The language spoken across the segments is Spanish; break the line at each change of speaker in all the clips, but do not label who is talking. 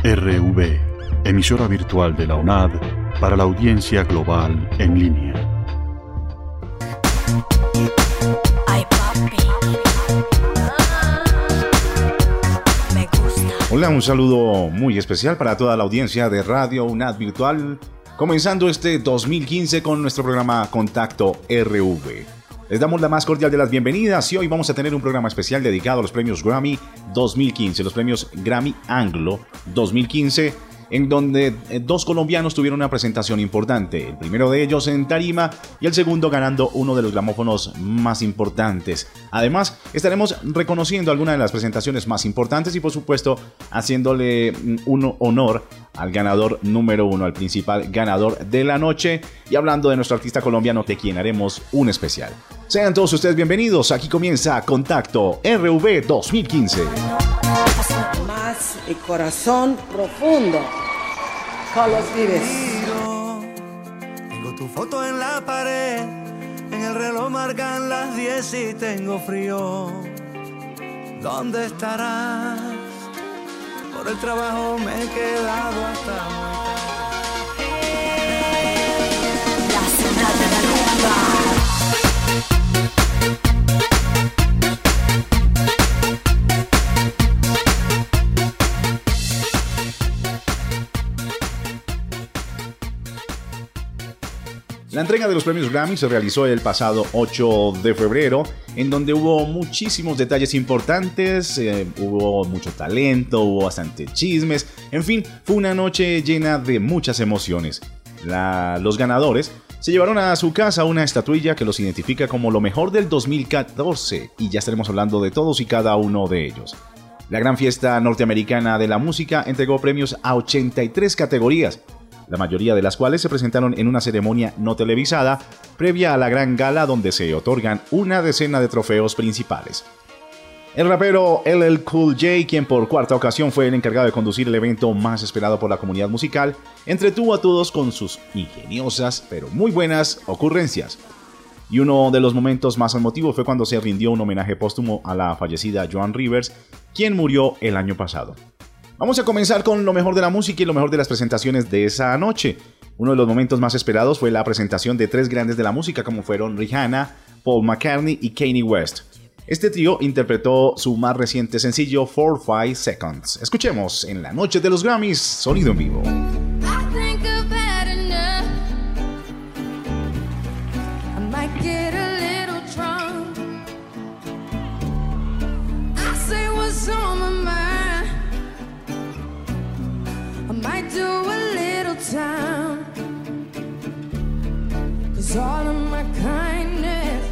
RV, emisora virtual de la UNAD para la audiencia global en línea.
Ay, papi. Me gusta.
Hola, un saludo muy especial para toda la audiencia de Radio UNAD Virtual, comenzando este 2015 con nuestro programa Contacto RV. Les damos la más cordial de las bienvenidas y hoy vamos a tener un programa especial dedicado a los premios Grammy 2015, los premios Grammy Anglo 2015, en donde dos colombianos tuvieron una presentación importante, el primero de ellos en tarima y el segundo ganando uno de los gramófonos más importantes. Además, estaremos reconociendo algunas de las presentaciones más importantes y por supuesto haciéndole un honor al ganador número uno, al principal ganador de la noche, y hablando de nuestro artista colombiano de quien haremos un especial. Sean todos ustedes bienvenidos, aquí comienza Contacto RV 2015.
Más y corazón profundo. Carlos Vives.
Tengo tu foto en la pared, en el reloj marcan las 10 y tengo frío. ¿Dónde estarás? Por el trabajo me he quedado hasta muy tarde.
La ciudad de la rumba.
La entrega de los premios Grammy se realizó el pasado 8 de febrero, en donde hubo muchísimos detalles importantes, hubo mucho talento, hubo bastante chismes, en fin, fue una noche llena de muchas emociones. Los ganadores se llevaron a su casa una estatuilla que los identifica como lo mejor del 2014, y ya estaremos hablando de todos y cada uno de ellos. La gran fiesta norteamericana de la música entregó premios a 83 categorías, la mayoría de las cuales se presentaron en una ceremonia no televisada previa a la gran gala donde se otorgan una decena de trofeos principales. El rapero LL Cool J, quien por cuarta ocasión fue el encargado de conducir el evento más esperado por la comunidad musical, entretuvo a todos con sus ingeniosas pero muy buenas ocurrencias. Y uno de los momentos más emotivos fue cuando se rindió un homenaje póstumo a la fallecida Joan Rivers, quien murió el año pasado. Vamos a comenzar con lo mejor de la música y lo mejor de las presentaciones de esa noche. Uno de los momentos más esperados fue la presentación de tres grandes de la música como fueron Rihanna, Paul McCartney y Kanye West. Este trío interpretó su más reciente sencillo 4-5 Seconds. Escuchemos en la noche de los Grammys, sonido en vivo.
Do a little time, 'cause all of my kindness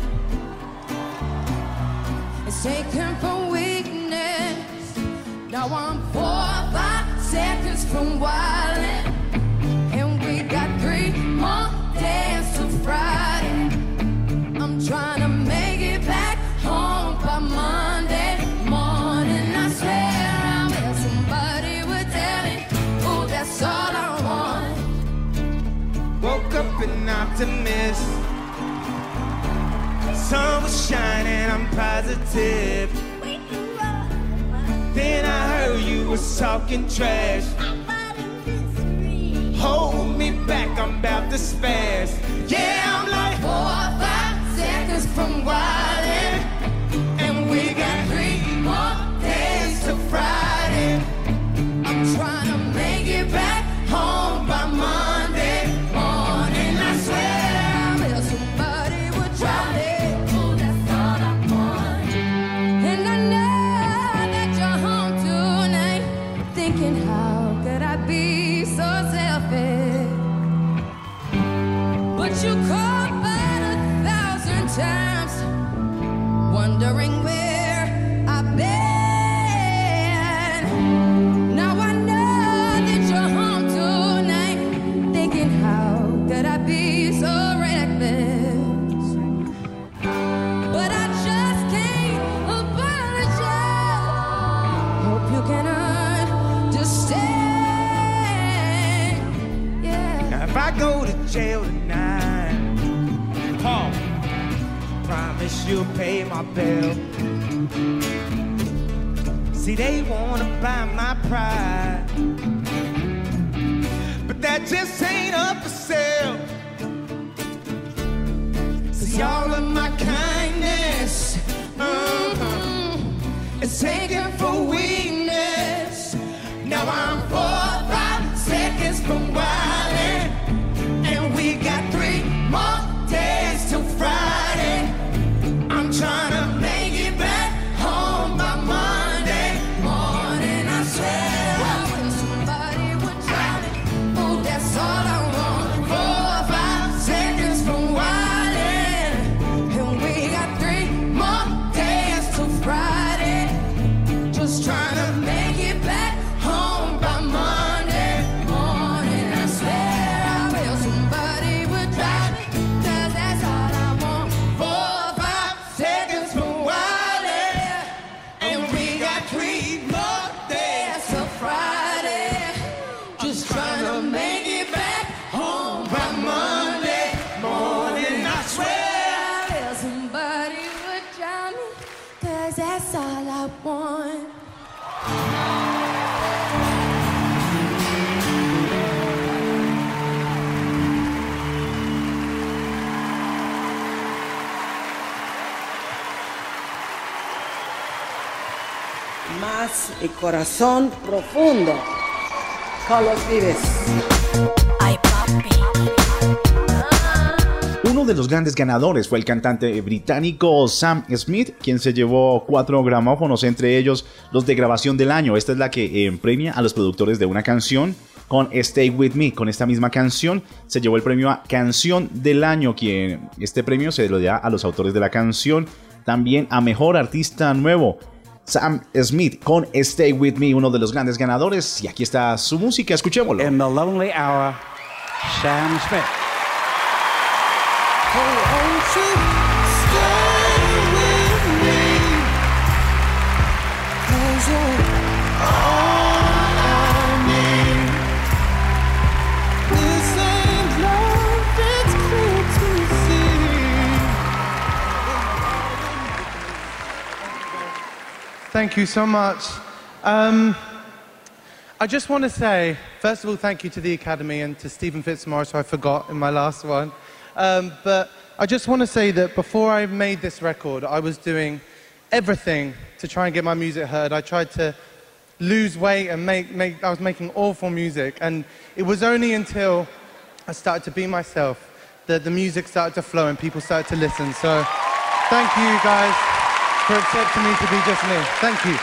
is taken for weakness. Now I'm 4-5 seconds from wildin', and we got 3 more days to Friday. I'm trying to make it back home by Monday morning. I swear I wish somebody would tell me, oh, that's all I want.
Woke up an optimist. Sun was shining, I'm positive. Then I heard you was talking trash. Hold me back, I'm about to spaz. Yeah, I'm like
4-5 seconds from wildin', and we got 3 more days to Friday. I'm trying to make it back home by Monday morning. I swear I wish somebody would try it. Oh, that's all I want. And I know that you're home tonight, thinking how could I be so selfish? But you called about 1,000 times, wondering where I've been. Now I know that you're home tonight, thinking how could I be so reckless? But I just can't apologize. Hope you can understand. Yeah.
Now if I go to jail tonight, Paul, promise you'll pay my bill. See, they wanna buy my pride, but that just ain't up for sale. See, all of my kindness is taken for weakness. Now I'm 4 or 5 seconds from wildin', and we got 3 more days till Friday. I'm trying to make it back home by Monday morning. I swear I wish somebody would try me. Oh, that's all I want. 4 or 5 seconds from wildin', and we got 3 more days till Friday. Just trying to make it back home by Monday morning. I swear I wish somebody would try me, 'cause that's all I want. 4 or 5 seconds from wildin', and we got 3 more days till Friday. Just trying to make it back home by Monday morning. I swear
I wish somebody would try me, 'cause that's all I want.
Más y corazón profundo. Carlos Vives.
Ay, papi.
Uno de los grandes ganadores fue el cantante británico Sam Smith, quien se llevó 4 gramófonos, entre ellos los de grabación del año. Esta es la que premia a los productores de una canción. Con Stay With Me, con esta misma canción, se llevó el premio a Canción del Año, quien este premio se lo da a los autores de la canción. También a Mejor Artista Nuevo, Sam Smith con Stay With Me, uno de los grandes ganadores. Y aquí está su música, escuchémoslo.
In the lonely hour, Sam Smith.
Oh, won't you stay with me? 'Cause you're all I need. This ain't love, it's clear to see.
Thank you so much. I just want to say, first of all, thank you to the Academy and to Stephen Fitzmaurice, who I forgot in my last one. But I just want to say that before I made this record, I was doing everything to try and get my music heard. I tried to lose weight and I was making awful music. And it was only until I started to be myself that the music started to flow and people started to listen. So thank you guys for accepting me to be just me. Thank you.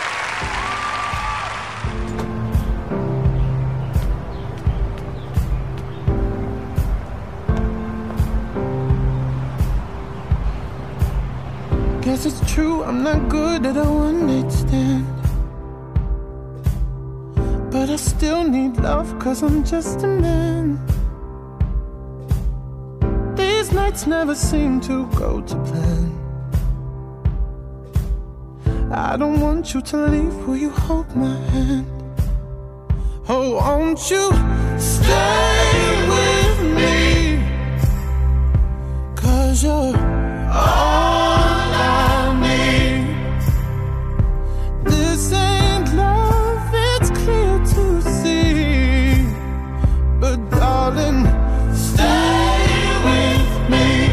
Guess it's true, I'm not good at a one-night stand, but I still need love, 'cause I'm just a man. These nights never seem to go to plan. I don't want you to leave, will you hold my hand? Oh, won't you stay with me? 'Cause you're all I need. This ain't love, it's clear to see. But darling, stay with me.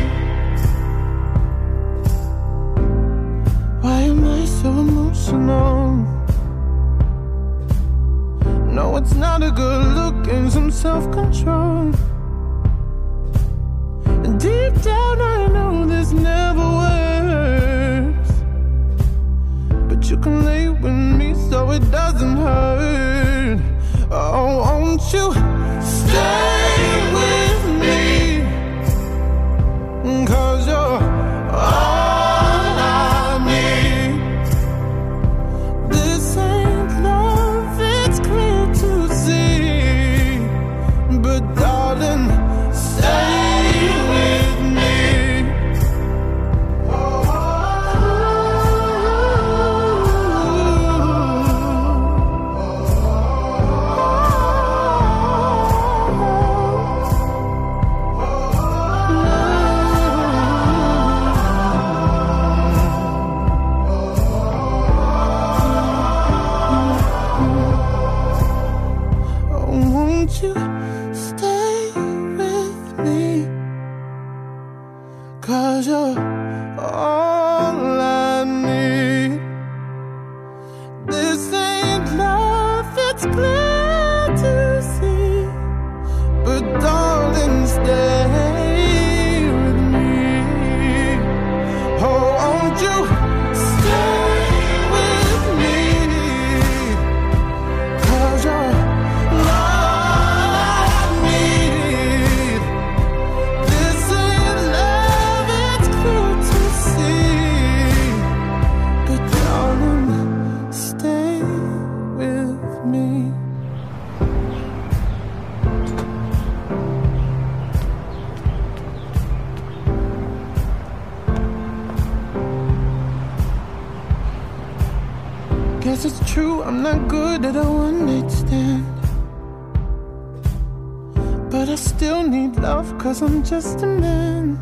Why am I so emotional? No, it's not a good look and some self-control. Deep down I know this never works, but you can lay with me so it doesn't hurt. Oh, won't you stay with me? 'Cause you're all I need. This ain't love, it's clear to see. But darling, stay.
you stay with me? 'Cause you're all I need. This ain't love, it's clear to see. But darling, stay with me. Oh, won't you stay with me? 'Cause you're all I need. This ain't love, it's clear to see. But darling, stay with me. Guess it's true, I'm not good at a one-night stand. But I still need love, 'cause I'm just a man.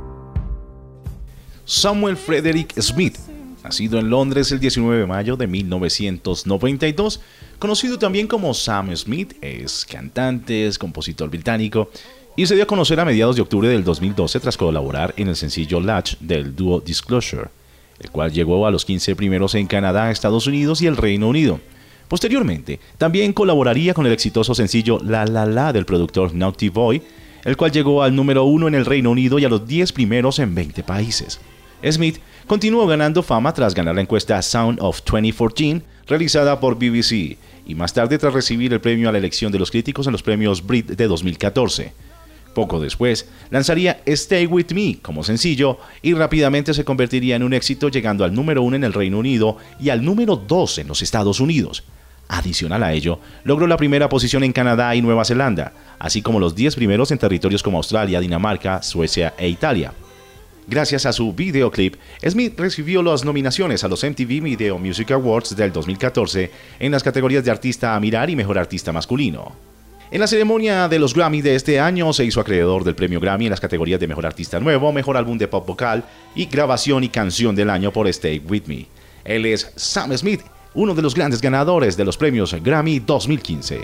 Samuel Frederick Smith, nacido en Londres el 19 de mayo de 1992, conocido también como Sam Smith, es cantante, es compositor británico y se dio a conocer a mediados de octubre del 2012 tras colaborar en el sencillo Latch del dúo Disclosure, el cual llegó a los 15 primeros en Canadá, Estados Unidos y el Reino Unido. Posteriormente, también colaboraría con el exitoso sencillo La La La del productor Naughty Boy, el cual llegó al número 1 en el Reino Unido y a los 10 primeros en 20 países. Smith continuó ganando fama tras ganar la encuesta Sound of 2014 realizada por BBC y más tarde tras recibir el premio a la elección de los críticos en los premios Brit de 2014. Poco después, lanzaría Stay With Me como sencillo y rápidamente se convertiría en un éxito, llegando al número 1 en el Reino Unido y al número 2 en los Estados Unidos. Adicional a ello, logró la primera posición en Canadá y Nueva Zelanda, así como los 10 primeros en territorios como Australia, Dinamarca, Suecia e Italia. Gracias a su videoclip, Smith recibió las nominaciones a los MTV Video Music Awards del 2014 en las categorías de Artista a Mirar y Mejor Artista Masculino. En la ceremonia de los Grammy de este año se hizo acreedor del premio Grammy en las categorías de Mejor Artista Nuevo, Mejor Álbum de Pop Vocal y Grabación y Canción del Año por Stay With Me. Él es Sam Smith, uno de los grandes ganadores de los premios Grammy 2015.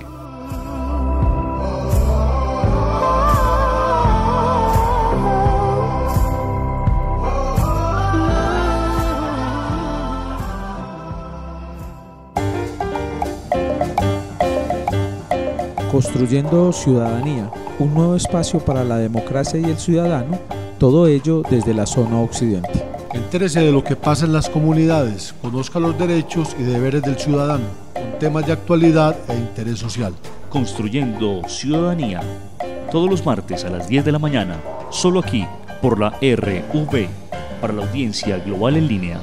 Construyendo ciudadanía, un nuevo espacio para la democracia y el ciudadano, todo ello desde la zona occidente.
Entérese de lo que pasa en las comunidades, conozca los derechos y deberes del ciudadano, con temas de actualidad e interés social.
Construyendo ciudadanía, todos los martes a las 10 de la mañana, solo aquí, por la RV, para la audiencia global en línea.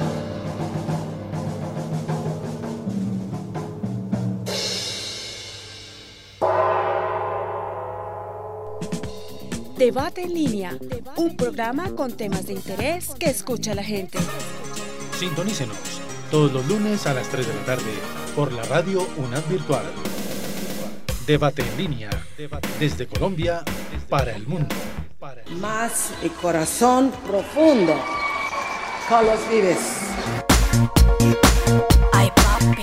Debate en línea, un programa con temas de interés que escucha la gente.
Sintonícenos todos los lunes a las 3 de la tarde por la radio UNAD Virtual. Debate en línea, desde Colombia para el mundo.
Más y corazón profundo. Carlos Vives.
Ay, papi.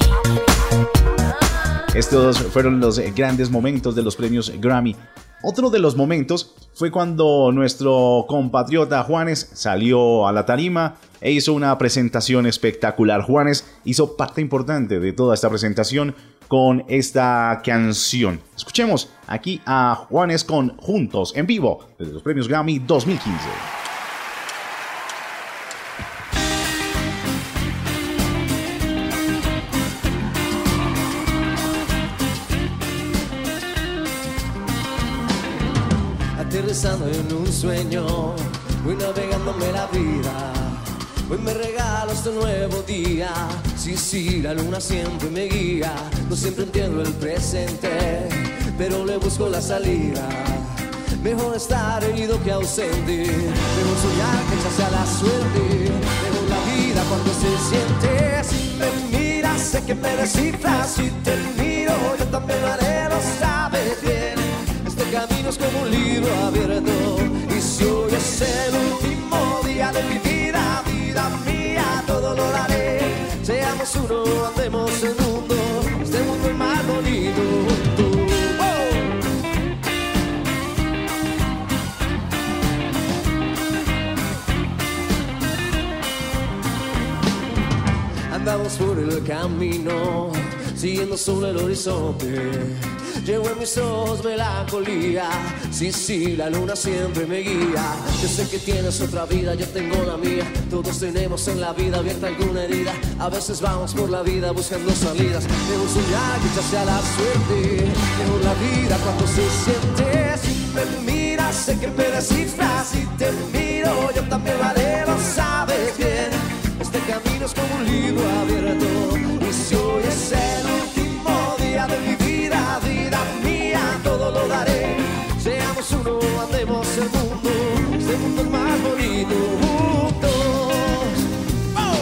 Estos fueron los grandes momentos de los premios Grammy. Otro de los momentos fue cuando nuestro compatriota Juanes salió a la tarima e hizo una presentación espectacular. Juanes hizo parte importante de toda esta presentación con esta canción. Escuchemos aquí a Juanes con Juntos en vivo desde los premios Grammy 2015.
Aterrizando en un sueño, voy navegándome la vida. Hoy me regalo este nuevo día. Sí, sí, la luna siempre me guía. No siempre entiendo el presente, pero le busco la salida. Mejor estar herido que ausente. Mejor soñar que echarse a la suerte. Mejor la vida cuando se siente. Si me miras, sé que me descifras. Si te miro, yo también lo haré, lo sabes bien. Este camino es como un libro abierto. Y si hoy es el último día de mi vida, vida mía, todo lo daré. Seamos uno, andemos en mundo. Este mundo es más bonito juntos. ¡Oh!
vamos por el camino, siguiendo sobre el horizonte. Llevo en mis ojos melancolía, sí, la luna siempre me guía. Yo sé que tienes otra vida, yo tengo la mía. Todos tenemos en la vida abierta alguna herida. A veces vamos por la vida buscando salidas. Debo soñar que ya sea la suerte. Debo la vida cuando se siente. Si me miras, sé que me descifras. Si te miro, yo también lo haré, lo sabes bien. Este camino es como un libro abierto. Y si hoy es el último día de mi vida, vida mía, todo lo daré. Seamos uno, andemos el mundo. Este mundo es más bonito juntos. ¡Oh!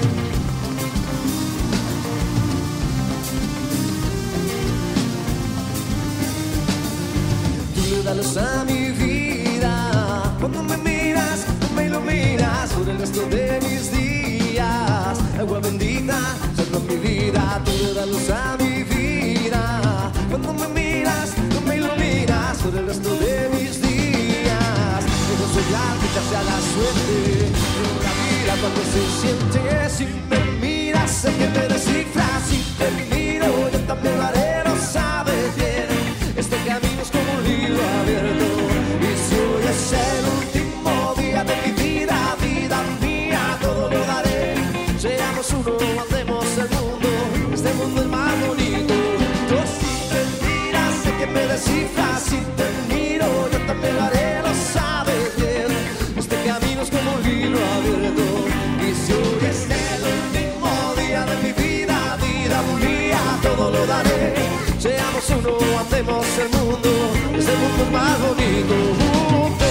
Tú le das luz a mi vida. Cuando me miras, me iluminas por el resto de mis días. Agua bendita, sopla mi vida. Tú le das luz a mi vida. Cuando me miras, tú me iluminas por el resto de mis días. Dejo soñar que ya sea la suerte. Dejo la vida cuando se siente. Si me miras, sé que me descifras. Si te miro, yo también lo haré, lo sabes bien. Este camino es como un libro abierto. Y si hoy es el último día de mi vida, vida mía, todo lo daré. Seamos uno, andemos el mundo. Este mundo es más bonito. Yo si te miras, sé que me descifras. Si te miro, yo también lo haré, lo sabes bien. Este camino es como un libro abierto. Y si hoy es el último día de mi vida, vida mía, todo lo daré. Seamos uno, andemos el mundo. Este mundo es más bonito juntos.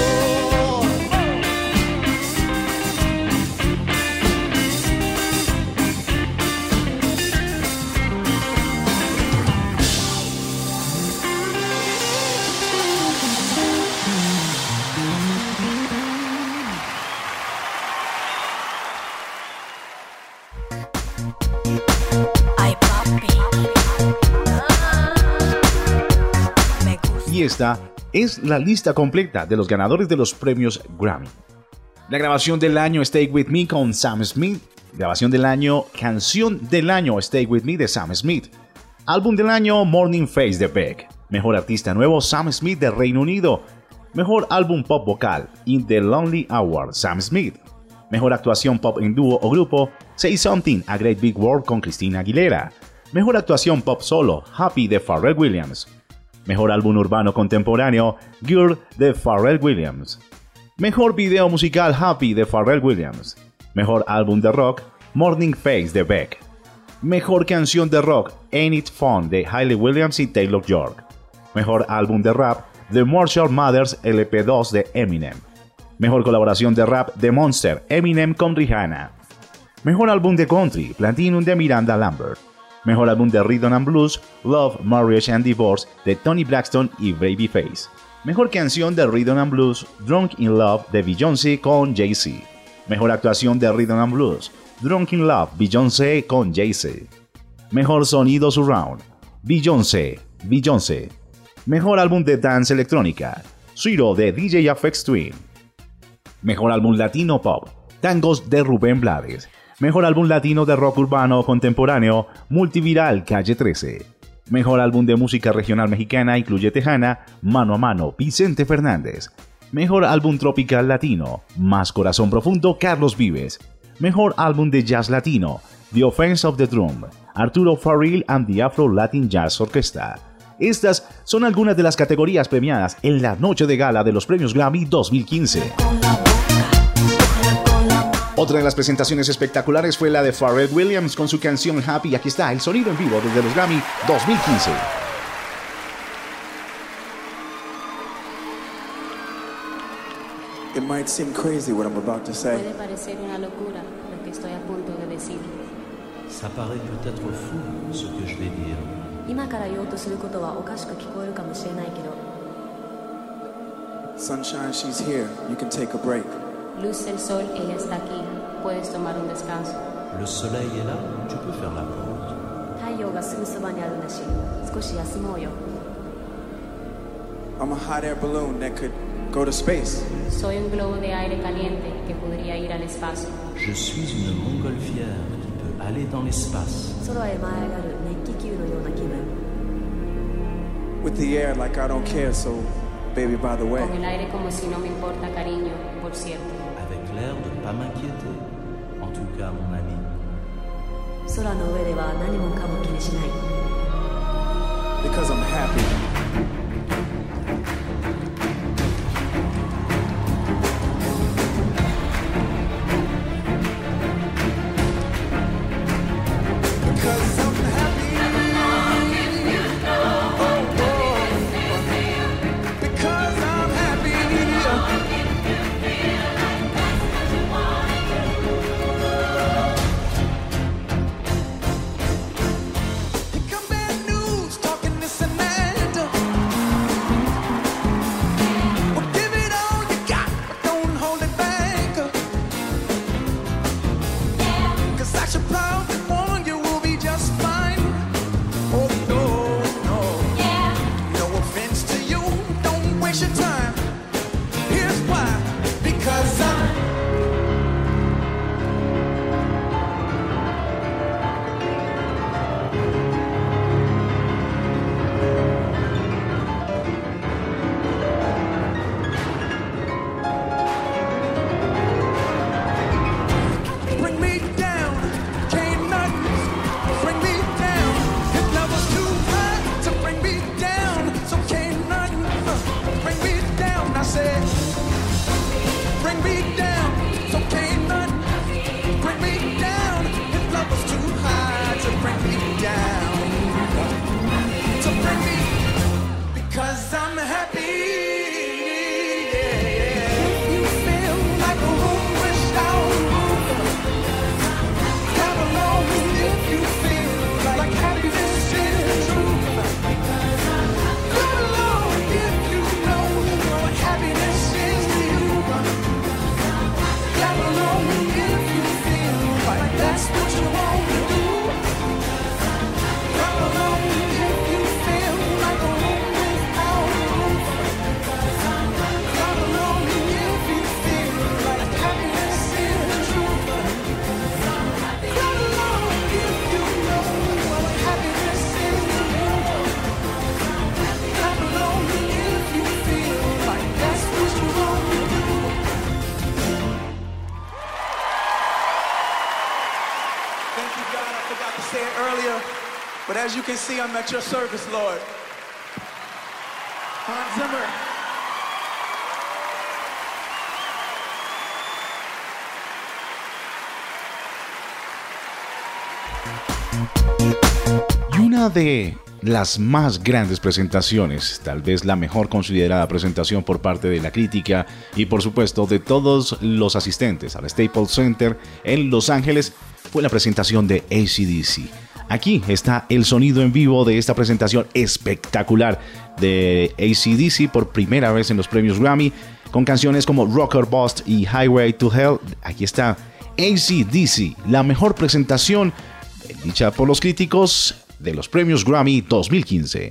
Y esta es la lista completa de los ganadores de los premios Grammy. La grabación del año Stay With Me con Sam Smith. Grabación del año Canción del año Stay With Me de Sam Smith. Álbum del año Morning Face de Beck. Mejor artista nuevo Sam Smith de Reino Unido. Mejor álbum pop vocal In the Lonely Hour Sam Smith. Mejor actuación pop en dúo o grupo Say Something A Great Big World con Christina Aguilera. Mejor actuación pop solo Happy de Pharrell Williams. Mejor álbum urbano contemporáneo Girl de Pharrell Williams. Mejor video musical Happy de Pharrell Williams. Mejor álbum de rock Morning Face de Beck. Mejor canción de rock Ain't It Fun de Hayley Williams y Taylor York. Mejor álbum de rap The Marshall Mathers LP2 de Eminem. Mejor colaboración de rap The Monster Eminem con Rihanna. Mejor álbum de country Platinum de Miranda Lambert. Mejor álbum de Rhythm and Blues, Love, Marriage and Divorce de Tony Braxton y Babyface. Mejor canción de Rhythm and Blues, Drunk in Love de Beyoncé con Jay-Z. Mejor actuación de Rhythm and Blues, Drunk in Love, Beyoncé con Jay-Z. Mejor sonido surround, Beyoncé. Mejor álbum de dance electrónica, Zero de DJ Aphex Twin. Mejor álbum latino pop, Tangos de Rubén Blades. Mejor álbum latino de rock urbano contemporáneo, Multiviral Calle 13. Mejor álbum de música regional mexicana incluye Tejana, Mano a Mano, Vicente Fernández. Mejor álbum tropical latino, Más Corazón Profundo, Carlos Vives. Mejor álbum de jazz latino, The Offense of the Drum, Arturo Farril and the Afro Latin Jazz Orchestra. Estas son algunas de las categorías premiadas en la noche de gala de los premios Grammy 2015. Otra de las presentaciones espectaculares fue la de Pharrell Williams con su canción Happy. Aquí está el sonido en vivo desde los Grammy 2015.
It might seem crazy what I'm about to say.
Puede parecer una locura lo que estoy a punto de decir.
Ça paraît peut-être fou ce que je vais dire.
今から言おうとすることはおかしく聞こえるかもしれないけど。
Sunshine, she's here. You can take a break.
Luz del sol, ella está aquí. Puedes tomar un descanso.
Le soleil est là, tu peux faire la pause.
太陽がすぐそばにあるんだし、少し休もうよ。
I'm a hot air balloon that could go to space.
Soy un globo de aire caliente que podría ir al espacio.
Je suis une montgolfière qui peut aller dans l'espace.
With the air like I don't care, so baby, by the way.
Con el aire como si no me importa, cariño, por cierto.
Avec l'air de pas m'inquiéter, en tout cas mon ami.
Because I'm happy. But as you can see, I'm at your service, Lord. Hans Zimmer.
Y una de las más grandes presentaciones, tal vez la mejor considerada presentación por parte de la crítica y por supuesto de todos los asistentes al Staples Center en Los Ángeles, fue la presentación de AC/DC. Aquí está el sonido en vivo de esta presentación espectacular de AC/DC por primera vez en los premios Grammy, con canciones como Rocker Bust y Highway to Hell. Aquí está AC/DC, la mejor presentación dicha por los críticos de los premios Grammy 2015.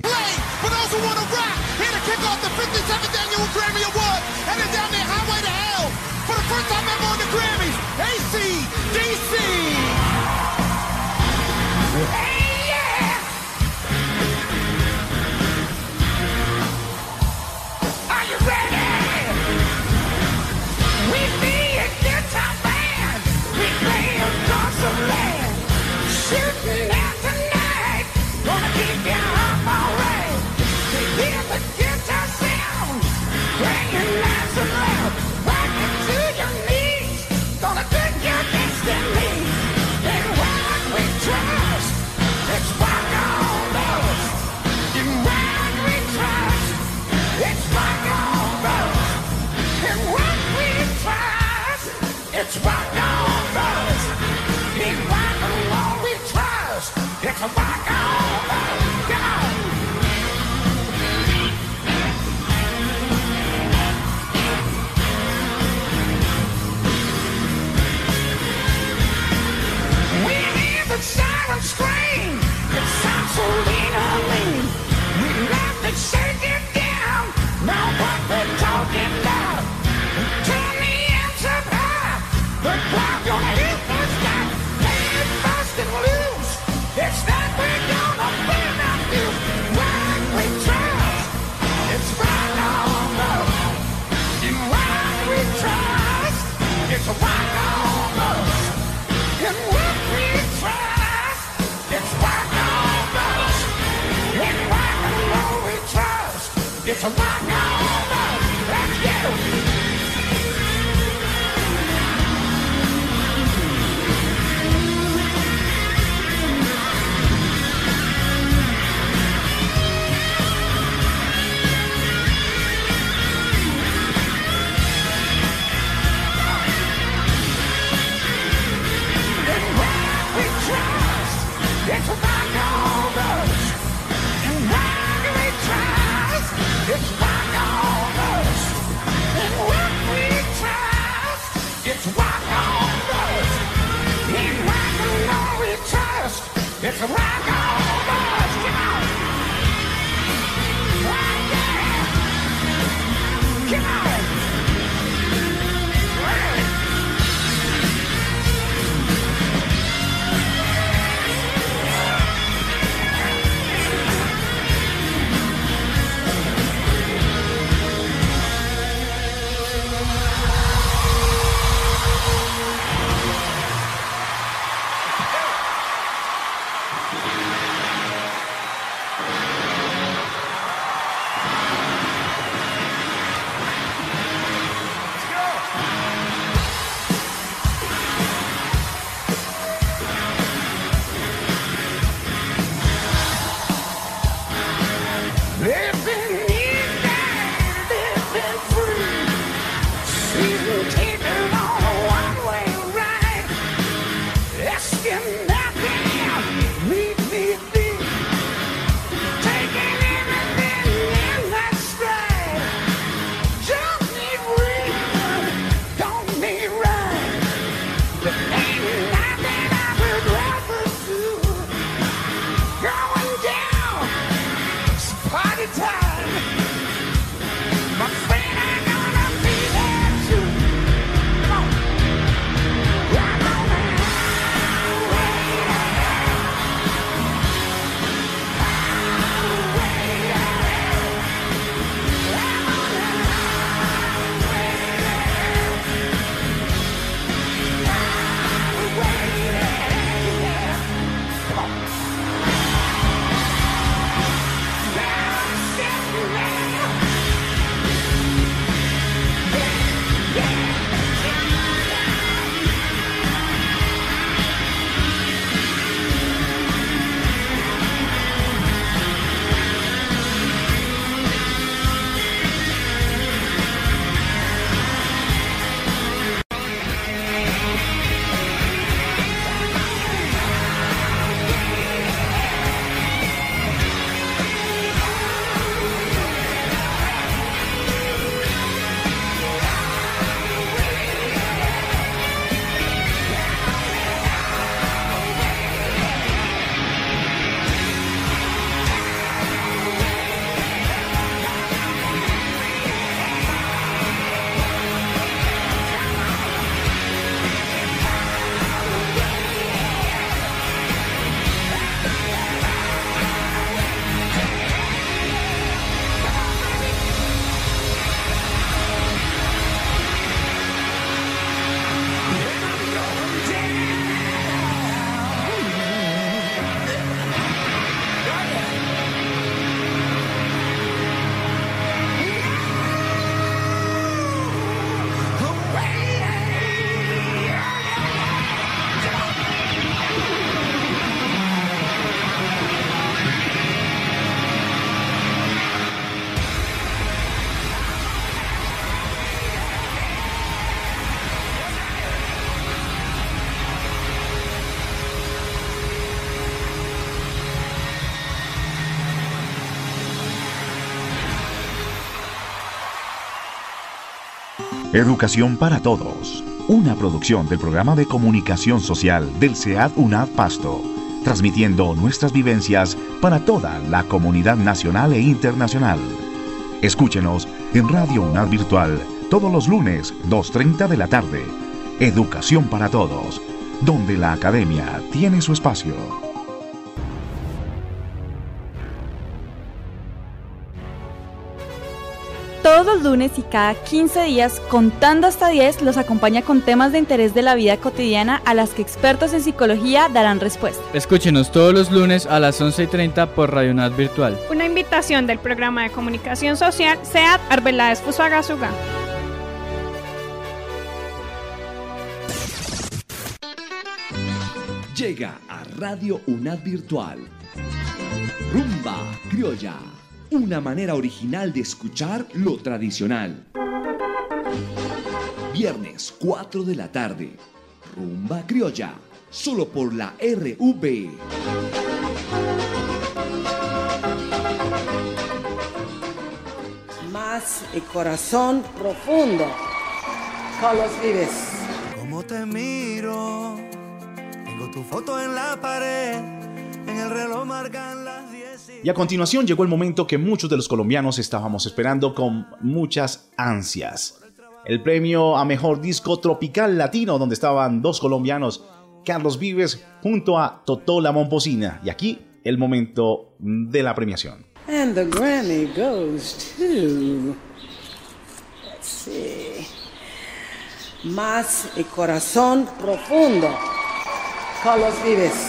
It's rock on us. In rock and roll we trust. It's a rock on us. Come on. We hear the siren scream. It sounds so lean. We love to shake it down. Now what we're talking about. Turn the ends up high. The cloud gonna hit the sky. Play it fast and It's a rock on, let's get It's a rock on us, and when we trust, it's rock on us, and when we trust, it's rock on us, and when we trust, it's rock on us. Come on, oh, yeah, come on.
Educación para Todos, una producción del programa de comunicación social del SEAD UNAD Pasto, transmitiendo nuestras vivencias para toda la comunidad nacional e internacional. Escúchenos en Radio UNAD Virtual todos los lunes, 2:30 de la tarde. Educación para Todos, donde la academia tiene su espacio.
Todos
Todos los lunes y cada 15 días, contando hasta 10, los acompaña con temas de interés de la vida cotidiana a las que expertos en psicología darán respuesta.
Escúchenos todos los lunes a las 11:30 por Radio UNAD Virtual.
Una invitación del programa de comunicación social SEAD Arbeláez Fusagasugá.
Llega a Radio UNAD Virtual Rumba Criolla, una manera original de escuchar lo tradicional. Viernes 4 de la tarde, Rumba Criolla, solo por la RV.
Más y corazón profundo. Carlos Vives.
Cómo te miro, tengo tu foto en la pared, en el reloj marcan las 10.
Y a continuación llegó el momento que muchos de los colombianos estábamos esperando con muchas ansias. El premio a Mejor Disco Tropical Latino, donde estaban dos colombianos, Carlos Vives junto a Totó la Momposina. Y aquí el momento de la premiación.
And the Grammy goes to... Let's see... Más y corazón profundo. Carlos Vives.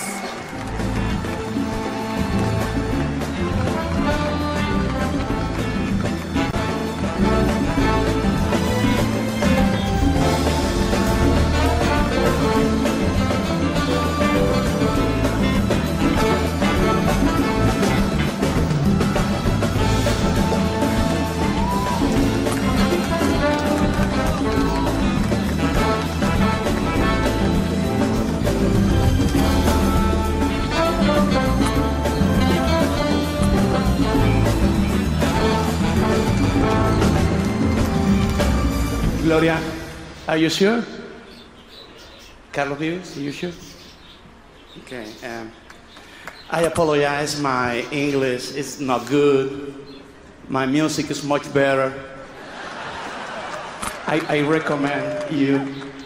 Gloria, are you sure? Carlos Vives, are you sure? Okay. I apologize. My English is not good. My music is much better. I recommend you.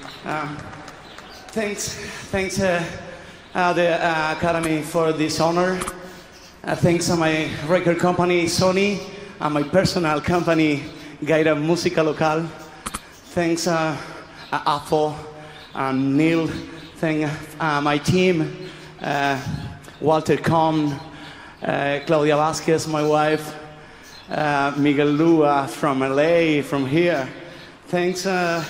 Thanks, the Academy for this honor. Thanks to my record company Sony and my personal company Gaira Música Local. Thanks Afo and Neil. Thank my team, Walter Cohn, Claudia Vasquez, my wife, Miguel Lua from LA, from here. Thanks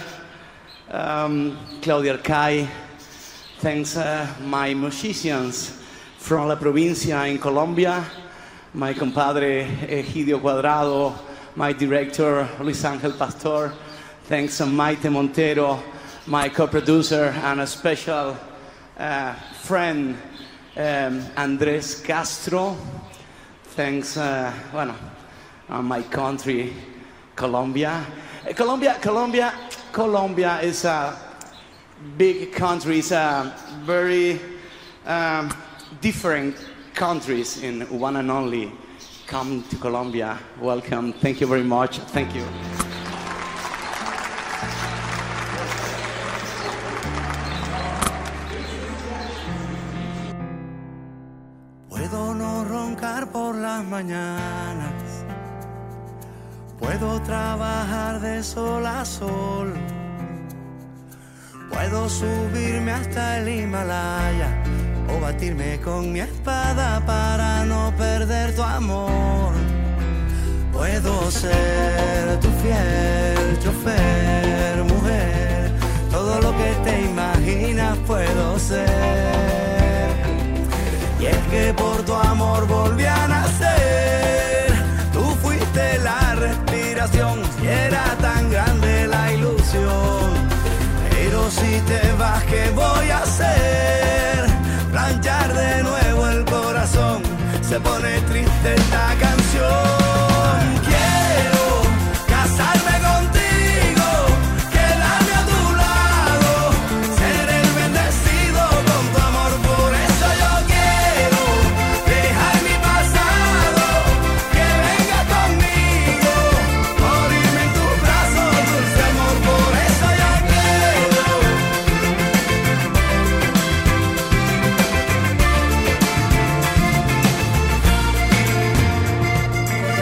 Claudia Arcay. Thanks my musicians from La Provincia in Colombia, my compadre Egidio Cuadrado, my director Luis Ángel Pastor. Thanks Maite Montero, my co-producer, and a special friend, Andrés Castro. Thanks, my country, Colombia. Colombia is a big country. It's a very different countries in one and only. Come to Colombia. Welcome. Thank you very much. Thank you.
Puedo no roncar por las mañanas, puedo trabajar de sol a sol, puedo subirme hasta el Himalaya o batirme con mi espada para no perder tu amor. Puedo ser tu fiel chofer, mujer, todo lo que te imaginas puedo ser. Y es que por tu amor volví a nacer. Tú fuiste la respiración y era tan grande la ilusión. Pero si te vas, ¿qué voy a hacer? Planchar de nuevo el corazón. Se pone triste esta canción. Quiero casarme contigo, quedarme a tu lado, ser el bendecido con tu amor. Por eso yo quiero dejar mi pasado, que venga conmigo, morirme en tus brazos, dulce amor. Por eso yo quiero.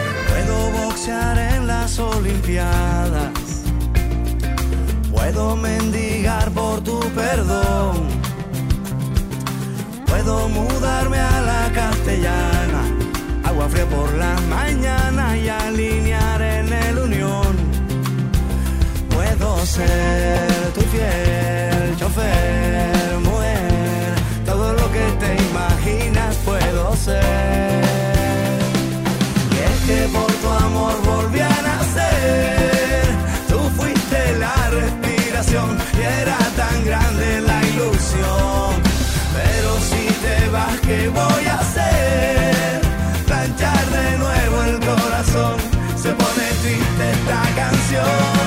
Puedo mudarme a la castellana, agua fría por la mañana y alinear en el Unión. Puedo ser tu fiel chofer, mujer, todo lo que te imaginas puedo ser. Y es que por tu amor volví a nacer, tú fuiste la respiración y era tan grande la ilusión. Pero si te vas, ¿qué voy a hacer? Planchar de nuevo el corazón, se pone triste esta canción.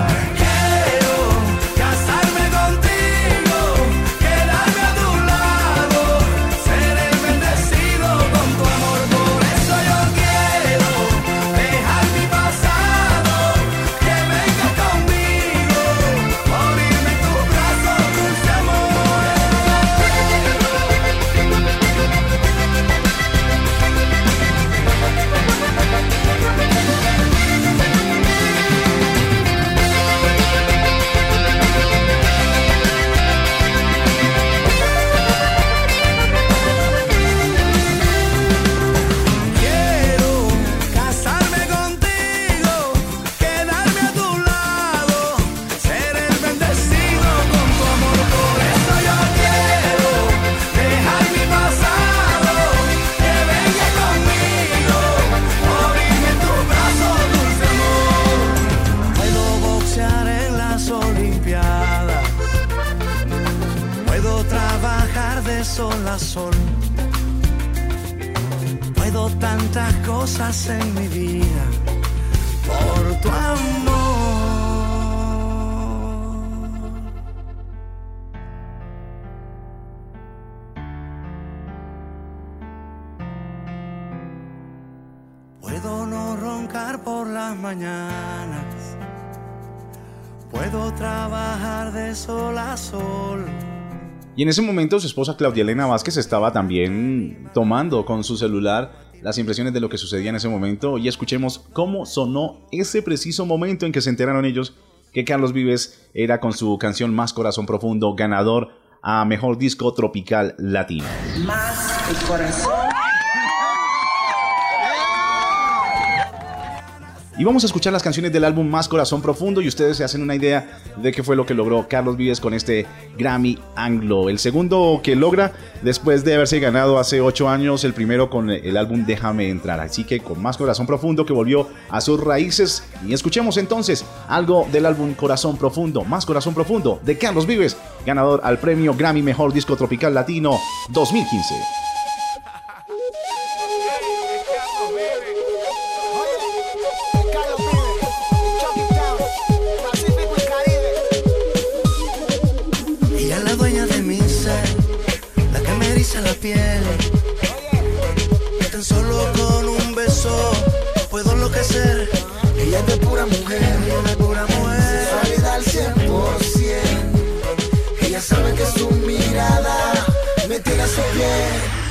Sol a sol, puedo tantas cosas en mi vida por tu amor. Puedo no roncar por las mañanas, puedo trabajar de sol a sol.
Y en ese momento su esposa Claudia Elena Vázquez estaba también tomando con su celular las impresiones de lo que sucedía en ese momento, y escuchemos cómo sonó ese preciso momento en que se enteraron ellos que Carlos Vives era, con su canción Más Corazón Profundo, ganador a Mejor Disco Tropical Latino.
Más el corazón.
Y vamos a escuchar las canciones del álbum Más Corazón Profundo y ustedes se hacen una idea de qué fue lo que logró Carlos Vives con este Grammy Anglo. El segundo que logra después de haberse ganado hace 8 años el primero con el álbum Déjame Entrar. Así que con Más Corazón Profundo, que volvió a sus raíces. Y escuchemos entonces algo del álbum Corazón Profundo, Más Corazón Profundo, de Carlos Vives, ganador al premio Grammy Mejor Disco Tropical Latino 2015.
La piel, tan solo con un beso puedo enloquecer.
Ella es de pura mujer, sexualidad al 100%. Ella sabe que su mirada me tira a su piel.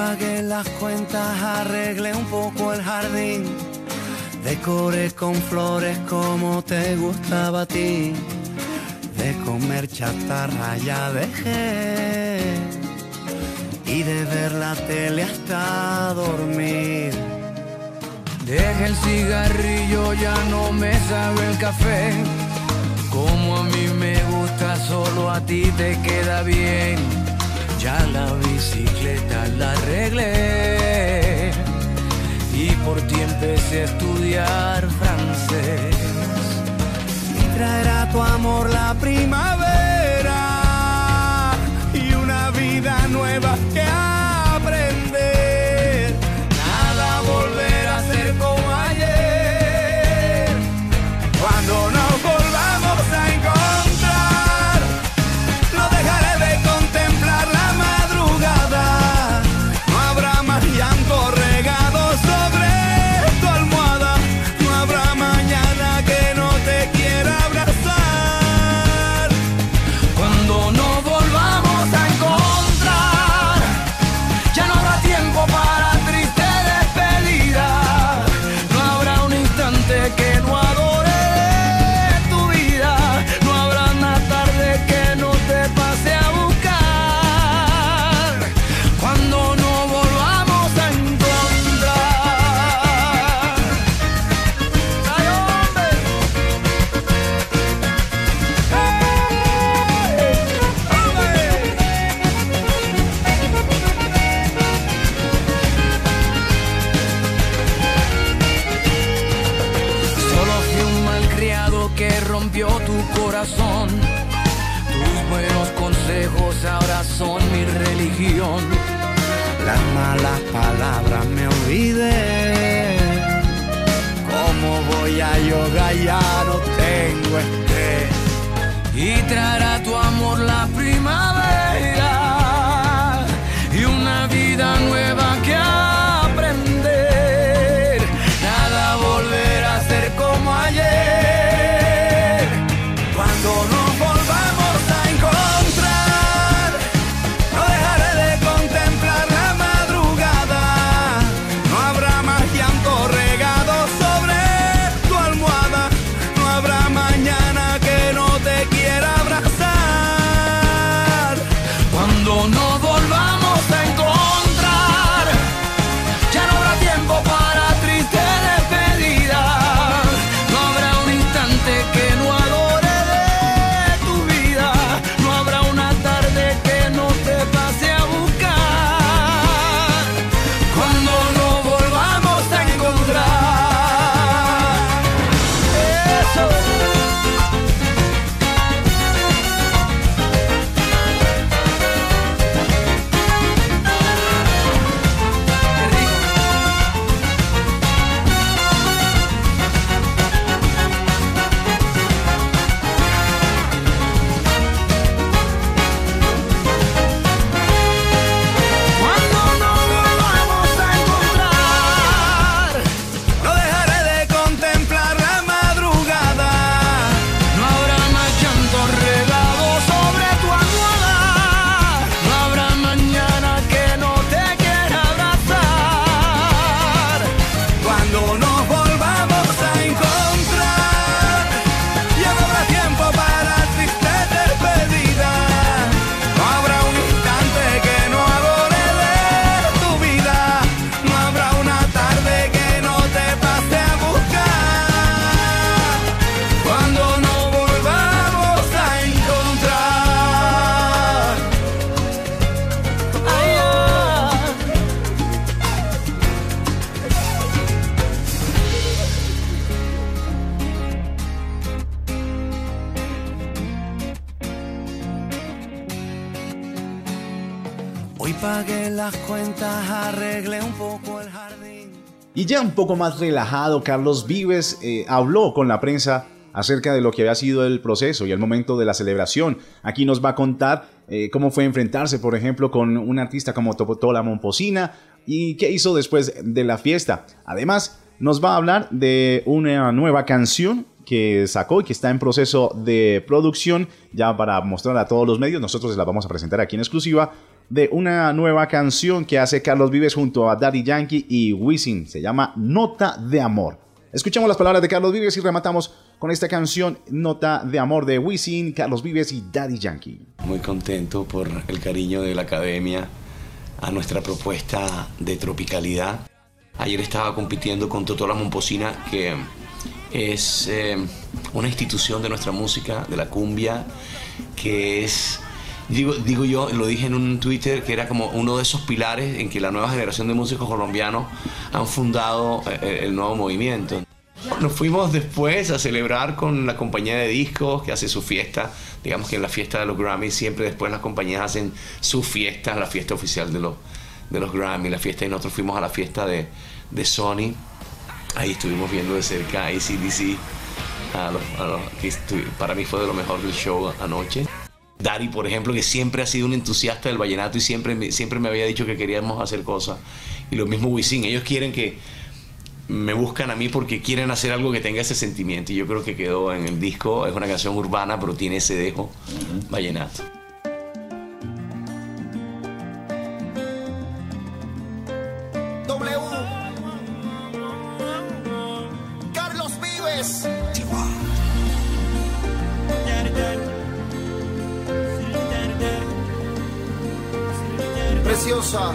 pagué las cuentas, arreglé un poco el jardín, decoré con flores como te gustaba a ti. De comer chatarra ya dejé y de ver la tele hasta dormir.
Dejé el cigarrillo, ya no me sabe el café. Como a mí me gusta, solo a ti te queda bien. Ya la bicicleta la arreglé y por ti empecé a estudiar francés.
Y traerá tu amor la primavera y una vida nueva que aprender. Nada volverá a ser como ayer. Cuando nos volvamos a encontrar, no dejaré de contemplar la madrugada. No habrá más llanto regado sobre tu almohada. No habrá mañana que no te quiera abrazar.
Cuando nos volvamos a encontrar, ya no habrá tiempo para triste despedida. No habrá un instante que no adore tu vida. No habrá una tarde que no te pase a buscar. Cuando nos volvamos a encontrar. ¡Ay, hombre! Solo fui un malcriado que rompió tu corazón. Tus buenos consejos ahora son mi religión.
Las malas palabras me olvidé. ¿Cómo voy a yoga? Ya no tengo estrés.
Y traerá tu amor la primavera y una vida nueva que aprender. Nada volverá a ser como ayer.
Cuando nos volvamos a encontrar, no dejaré de contemplar la madrugada. No habrá más llanto regado sobre tu almohada. No habrá mañana que no te quiera abrazar.
Cuando nos volvamos a encontrar, ya no habrá tiempo para triste despedida. No habrá un instante que no adore de tu vida. No habrá una tarde que no te pase a buscar. Cuando nos volvamos a encontrar. Eso. Cuando nos volvamos a encontrar,
No dejaré de contemplar la madrugada.
no habrá más llanto regado sobre tu almohada. No habrá mañana que no te quiera abrazar.
Cuando nos volvamos a encontrar, ya no habrá tiempo para triste despedida. No habrá un instante que no adore de tu vida. No habrá una tarde que no te pase a buscar. Cuando nos volvamos a encontrar.
Ay, ah.
Hoy pagué las cuentas, arreglé un poco el jardín.
Y ya un poco más relajado, Carlos Vives habló con la prensa acerca de lo que había sido el proceso y el momento de la celebración. Aquí nos va a contar cómo fue enfrentarse, por ejemplo, con un artista como Tola Momposina y qué hizo después de la fiesta. Además, nos va a hablar de una nueva canción que sacó y que está en proceso de producción ya para mostrar a todos los medios. Nosotros les la vamos a presentar aquí en exclusiva. de una nueva canción que hace Carlos Vives junto a Daddy Yankee y Wisin. Se llama Nota de Amor. Escuchamos las palabras de Carlos Vives y rematamos con esta canción Nota de Amor de Wisin, Carlos Vives y Daddy Yankee.
Muy contento por el cariño de la academia a nuestra propuesta de tropicalidad. Ayer estaba compitiendo con Totó La Momposina, que es una institución de nuestra música, de la cumbia, que es, digo yo, lo dije en un Twitter, que era como uno de esos pilares en que la nueva generación de músicos colombianos han fundado el nuevo movimiento. Nos fuimos después a celebrar con la compañía de discos que hace su fiesta. Digamos que en la fiesta de los Grammy siempre después las compañías hacen su fiesta, la fiesta oficial de los Grammy, la fiesta, y nosotros fuimos a la fiesta de Sony. Ahí estuvimos viendo de cerca a AC/DC, para mí fue de lo mejor del show anoche. Daddy, por ejemplo, que siempre ha sido un entusiasta del vallenato y siempre me había dicho que queríamos hacer cosas. Y lo mismo Wisin, ellos quieren que me buscan a mí porque quieren hacer algo que tenga ese sentimiento, y yo creo que quedó en el disco. Es una canción urbana, pero tiene ese dejo vallenato.
Carlos Vives. Preciosa.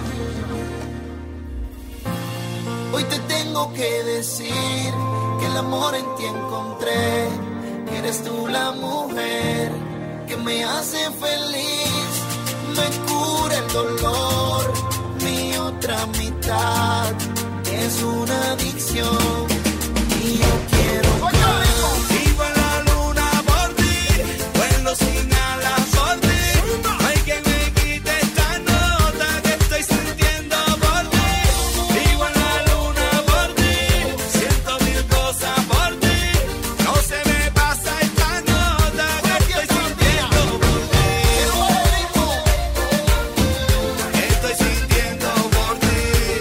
Hoy te tengo que decir que el amor en ti encontré, que eres tú la mujer que me hace feliz, me cura el dolor, mi otra mitad es una adicción y yo quiero más.
Vivo en la luna por ti, vuelo sin alas por ti. No hay quien me quite esta nota que estoy sintiendo por ti. Vivo en la luna por ti, siento mil cosas por ti. No se me pasa esta nota que estoy sintiendo por ti. Estoy sintiendo por ti.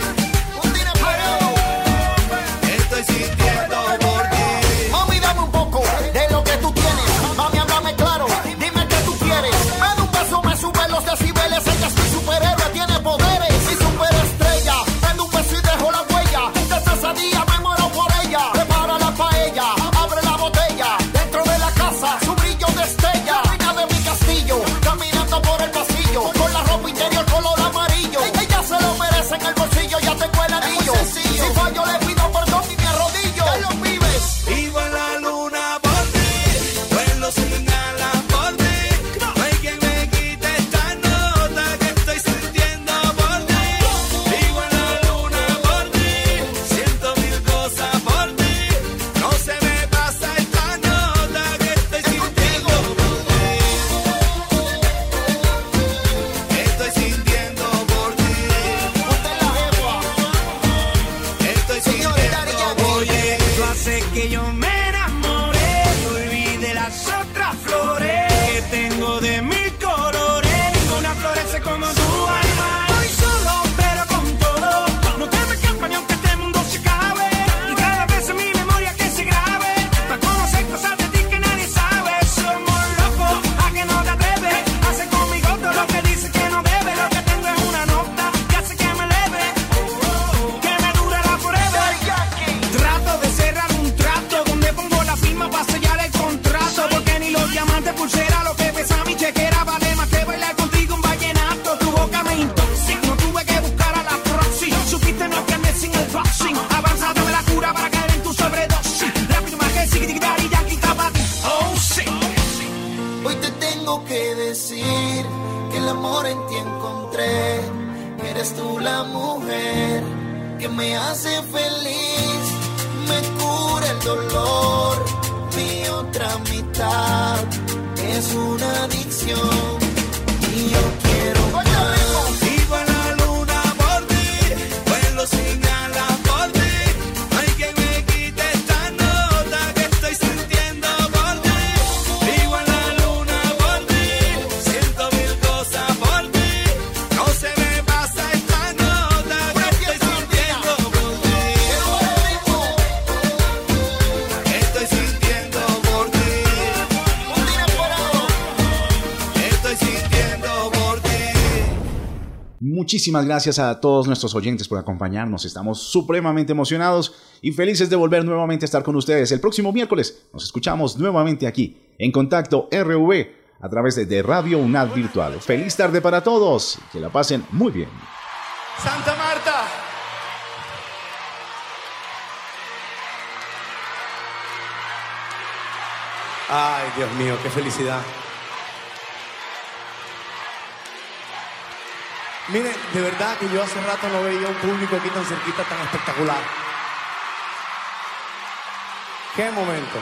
Estoy sintiendo por ti.
Mami, dame un poco de lo que tú tienes. Mami, háblame claro, dime qué tú quieres. Me da un beso, me sube los decibeles. Ella es mi superhéroe, tiene poderes. Mi superestrella, me da un beso y dejo la huella. Desde ese día me muero por ella. Prepara la paella, abre la botella. Dentro de la casa, su brillo destella. Reina de mi castillo, caminando por el pasillo. Con la ropa interior color amarillo. Ella se lo merece en el bolsillo, ya tengo el anillo. Si fallo le pido perdón y me arrodillo. Carlos Vives.
Vivo en la luna por ti, vuelo sin alas por ti. No hay quien me quite esta nota que estoy sintiendo por ti. Vivo en la luna por ti, siento mil cosas por ti. No se me pasa esta nota que estoy sintiendo por ti. Estoy sintiendo por ti. Estoy sintiendo por ti. Tú haces que yo me enamore, olvide las otras flores que tengo de mil colores. Ninguna florece como tu alma. Estoy solo, pero con todo. No te me escapas ni aunque este mundo se acabe. Y cada vez en mi memoria que se grabe, para conocer cosas de ti que nadie sabe. Somos locos, a que no te atreves. Hace conmigo todo lo que dices que no debe. Lo que tengo es una nota que hace que me eleve, que me durará forever. Trato de cerrar un trato donde pongo la firma para sellar el contrato, porque ni los diamantes, pulsera, lo que pesa mi chequera vale más que bailar contigo un vallenato. Tu boca me intoxica, no tuve que buscar a la proxy. Supiste no aprender sin el boxing. Avanzado de la cura para caer en tu sobredosis. Rápido más que sigue y ya quita para ti. Oh, sí.
Hoy te tengo que decir que el amor en ti encontré, que eres tú la mujer que me hace feliz, me cura el dolor, mi otra mitad es una adicción y yo quiero más.
Vivo en la luna por ti, vuelo sin alas por ti. No hay quien me quite esta nota que estoy sintiendo por ti. Vivo en la luna por ti, siento mil cosas por ti. No se me pasa esta nota que estoy sintiendo por ti. Estoy sintiendo por ti.
Muchísimas gracias a todos nuestros oyentes por acompañarnos. Estamos supremamente emocionados y felices de volver nuevamente a estar con ustedes. El próximo miércoles nos escuchamos nuevamente aquí en Contacto RV a través de Radio UNAD Virtual. Feliz tarde para todos. Que la pasen muy bien.
Santa Marta. Ay, Dios mío, qué felicidad. Miren, de verdad que yo hace rato no veía un público aquí tan cerquita, tan espectacular. ¡Qué momento!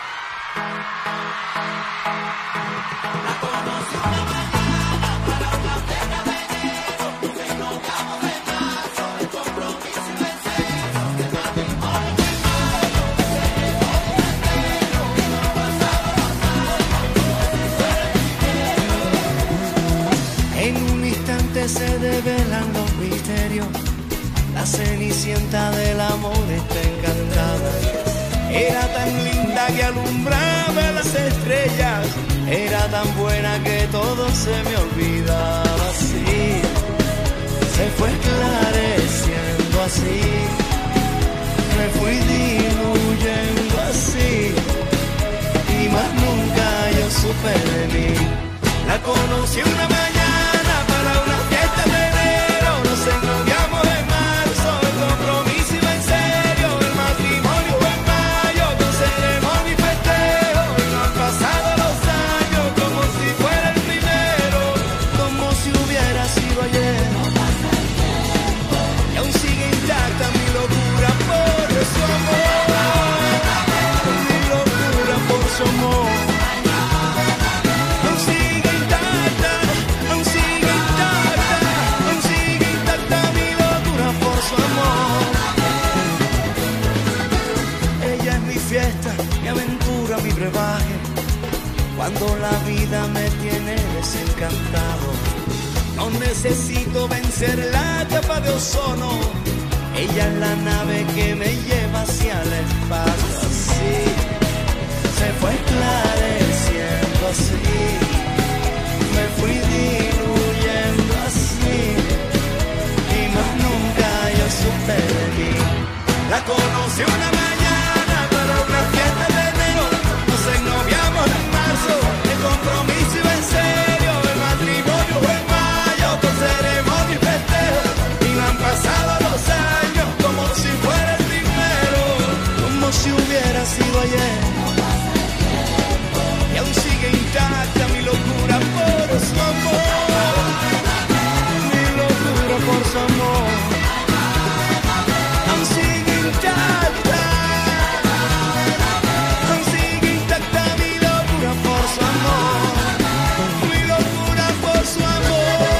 Se develan los misterios. La cenicienta del amor está encantada. Era tan linda que alumbraba las estrellas. Era tan buena que todo se me olvidaba así. Se fue esclareciendo así. Me fui diluyendo así. Y más nunca yo supe de mí. La conocí una mañana para una fiesta de enero. Nos ennoviamos en marzo, el compromiso iba en serio. El matrimonio fue en mayo, con ceremonia y festejo. Y no han pasado los años como si fuera el primero. Como si hubiera sido ayer. Y aún sigue intacta mi locura por su amor. Mi locura por su amor. Mi aventura, mi brebaje, cuando la vida me tiene desencantado. No necesito vencer la capa de ozono. Ella es la nave que me lleva hacia el espacio. Así se fue esclareciendo así. Me fui diluyendo así. Y más nunca yo supe de mí. La conocí una mañana para una fiesta de enero. Nos ennoviamos en marzo. El compromiso iba en serio. El matrimonio fue en mayo, con ceremonia y festejo. Y no han pasado los años como si fuera el primero. Como si hubiera sido ayer. Y aún sigue intacta mi locura por su amor. Mi locura por su amor. Aún sigue intacta. Aún sigue intacta mi locura por su amor. Mi locura por su amor.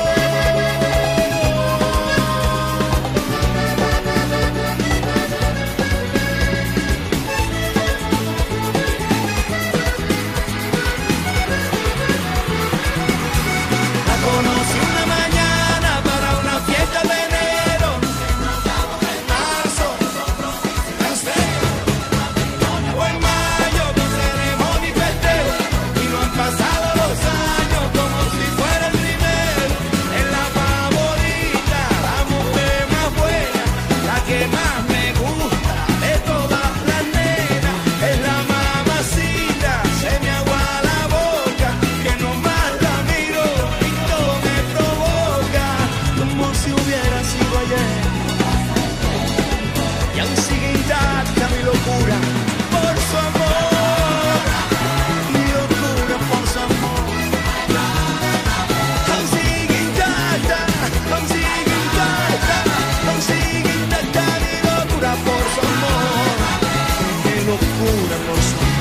La conocí una mañana para una fiesta de enero. En marzo, en serio, o en mayo, con ceremonia y festejo. Y no han pasado los años como si fuera el primero. Es la favorita, la mujer más buena, la que más me gusta de todas las nenas. Es la mamacita, se me agua la boca, que nomás la miro y todo me provoca, como si hubiera sido ayer. Y aún sigue intacta mi locura por su amor. Mi locura por su amor. Aún sigue intacta, aún sigue intacta, aún sigue intacta mi locura por su amor. Mi locura por su amor.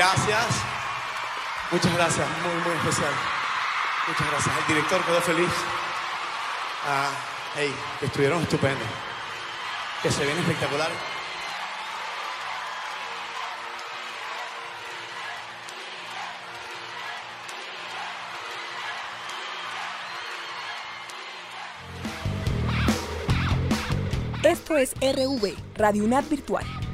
Gracias. Muchas gracias, muy especial. Muchas gracias. El director quedó feliz. Hey, que estuvieron estupendos. Que se ven espectaculares.
Esto es RV, Radio UNAD Virtual.